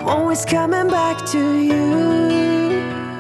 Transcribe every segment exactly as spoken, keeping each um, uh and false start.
I'm always coming back to you.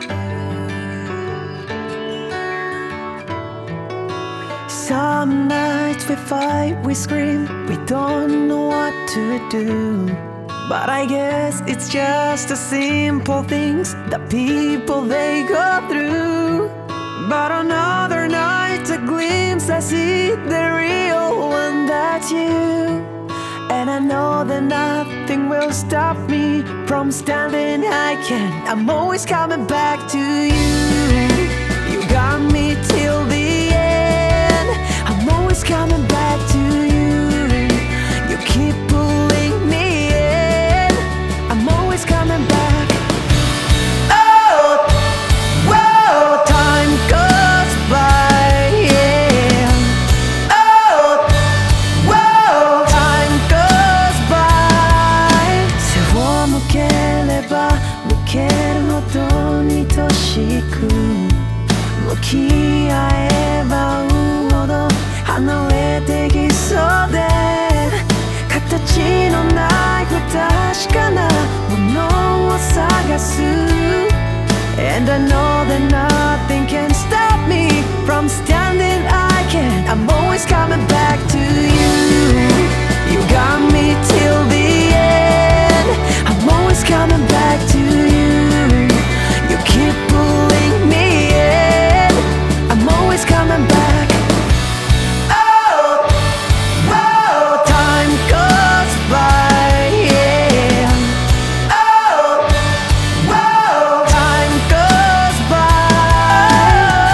Some nights we fight, we scream, we don't know what to do. But I guess it's just the simple things that people they go through. But another night, a glimpse, I see the real one, that's you. And I know that nothing will stop me from standing I can. I'm always coming back to you. You got me till the end. I'm always coming back to you. You keep pulling me in. I'm always coming back. Oh, whoa, time goes by, yeah. Oh, whoa, time goes by. 背を向ければ向けるほどに愛しく、向き合えば会うほど離れてきそうで、形のない不確かなものを探す。 And I know that nothing can stop me from standing I can. I'm always coming back to you. You got me till the end. I'm always coming back to you. You keep pulling me in. I'm always coming back. Oh, whoa, time goes by, yeah. Oh, whoa, time goes by.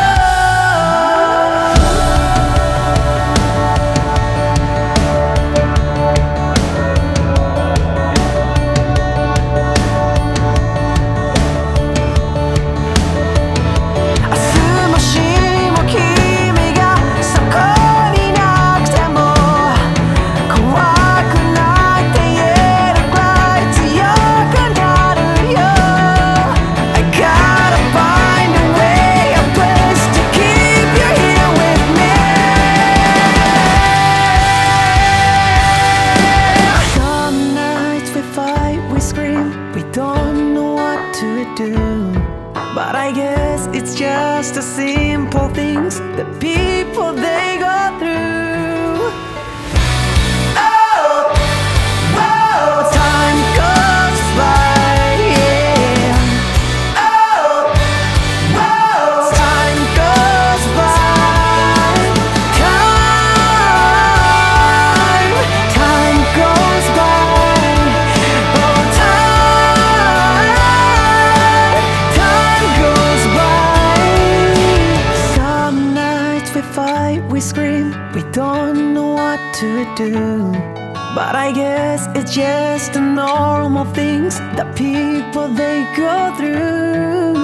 But I guess it's just the simple things that people they go through. Oh, whoa, time goes by, yeah. Oh, whoa, time goes by. Time, time goes by. Oh, time, time goes by. Some nights we fight, we scream, we don't know what to do. But I guess it's just the normal things that people they go through.